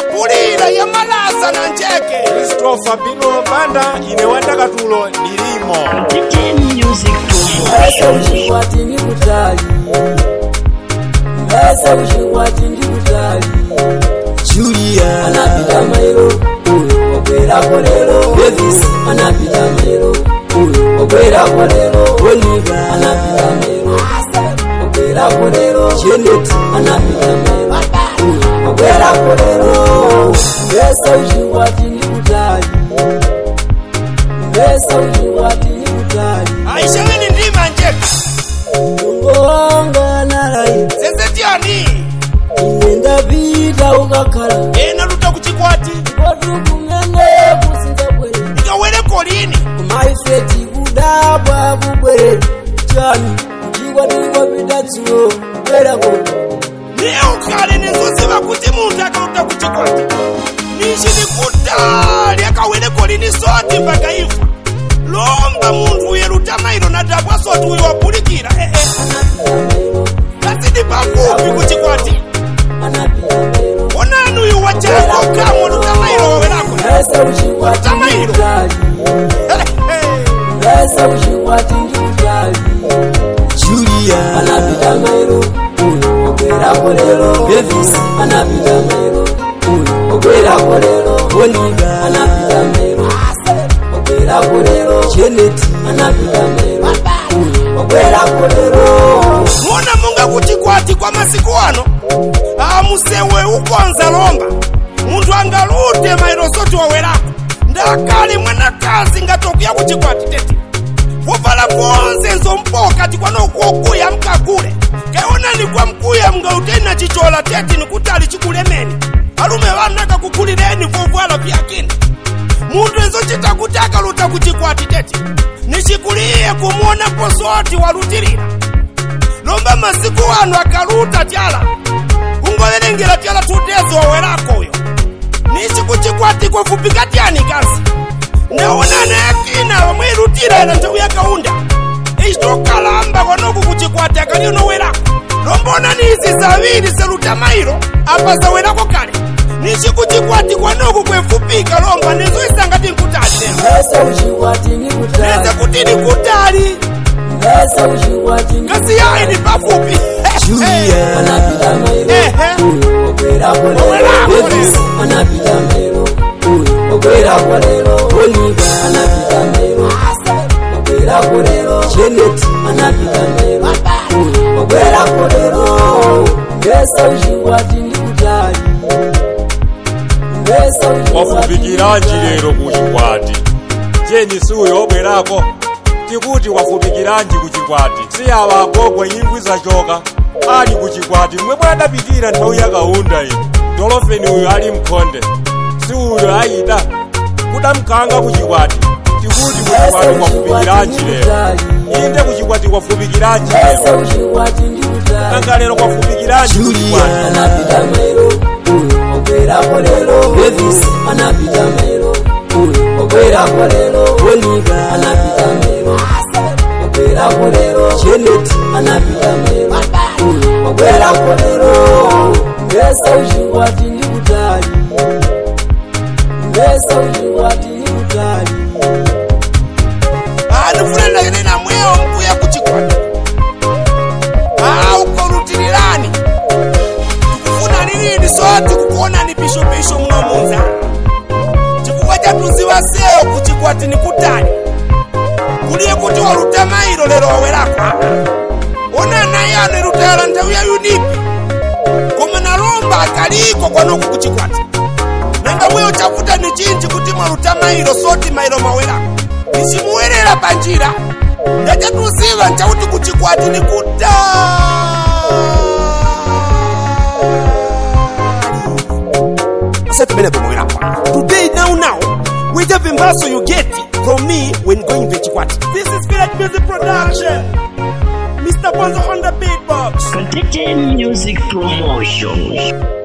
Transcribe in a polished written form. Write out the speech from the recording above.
pulira ya malaza na njeke Christopher Bino Banda inewanda katulo nilimo Music Mbese uchikwati ndi kutali Mbese uchikwati ndi kutali Julia anapita mailo uyo okwera kolero Davis anapita mailo uyo okwera kolero Oliver anapita mailo okwera kolero Janet anapita mailo uyo okwera kolero Mbese uchikwati ndi kutali Mbese uchikwati ndi kutali Aisha wini ndima njeke Ngwanga narai Sese tiani Inenda vita ukakala Ena luta kuchikwati Kotu kumene kusinza kwele Ika wele kolini Kumaifeti kudabwa kubwele Chani Kuchikwati kwa pita chuo Kwela koto Niye ukale nezuziva kuti muntu akaluta kuchikwati Nishini kutali akawele kolini soti mpaka ifa Lomba muntu uyeluta mailo na dabwa soti uyo wapulikira Kasidi pafupi kuchikwati Onanu uyu wachako kamo luta mailo wawelako Mbese uchikwati ndi kutali Mbese uchikwati ndi kutali Julia anapita mailo uyo okwera kolero Davis anapita mailo uyo okwera kolero Oliver anapita mailo okwera kolero Janet anapita mailo uyo okwera kolero Mona munga kuchikwati kwa masiku ano Amusewe ukonza lomba Muntu angalute mailo soti wawelako Ndakali mwana kazi ngatokuya kuchikwati teti Kuvala kuonze nzo mpoka tikwano kukuya mkakule Keona ni kwa mkuya mga utena chichola teti ni kutali chikulemeni Alume wanaka kukulireni kufuala piakini Muntu enzo chita kutaka luta kuchikwati teti Nishikulie kumuona posoti walutirira Lomba masiku wano akaluta tiala Ungolerengela tiala tutezo wawelako uyo Nishikuchikwati kwa fupikatiani kazi Neona nekina wamwirutira ila ntawu ya kaunda Ishtokalamba konoku kuchikwati akali unowelako Lombona nisi zaviri seluta mailo Apa zawelako kale Nishikuchikwati kwa noku kwefupika lomba Nezo isangati nkutali Mbese uchikwati ndi kutali Neze kutini kutali Mbese uchikwati ndi Kasi ya ini pafupi Julia anapita mailo uyo okwera kolero Davis anapita mailo uyo okwera kolero Oliver anapita mailo okwera kolero Janet anapita mailo uyo okwera kolero Mbese uchikwati ndi kutali Mbese uchikwati wafupikiranji lero kuchikwati Jeni suyo obwerako tikuti wafupikiranji kuchikwati Siyaba agogwe ingwi zachoka ali kuchikwati mwe mwadapitira nthawi yakaunda ino Dolofeni uyu ali mkhonde si uyo ayida kudamkanga kuchikwati tikuti kuchikwati kwafupikiranji lero Inde kuchikwati kwafupikiranji Mbese lero uchikwati ndi kutali Nanga lero kwafupikiranji kuchikwati anapita mailo uyo okwera kolero Davis anapita mailo uyo okwera kolero Oliver anapita mailo okwera kolero Janet anapita mailo uyo okwera kolero Mbese uchikwati ndi kutali Mbese uchikwati ndi kutali Anufurenda yenena mweo mkuya kuchikwati Ukorutililani Tukufuna nilini soti kukuona ni pisho mnomunza Chikuwaja tuziwa seo kuchikwati ni kutali Kulie kuti waluta mailo lero wawelako Ona na yano ilutayala ntawi ya unipi Kuma na lomba akaliko kwa noku kuchikwati Nanga mweo chafuta ni chinchi kuti waluta mailo soti mailo mawelako Nishimuwelela panjira Ndaja tuziva nchauti kuchikwati ni kutali Today now whichever vimbaso you get from me when going Vechikwati. This is Village Music Production. Mr. Bonzo on the beatbox. Contagion Music Promotion.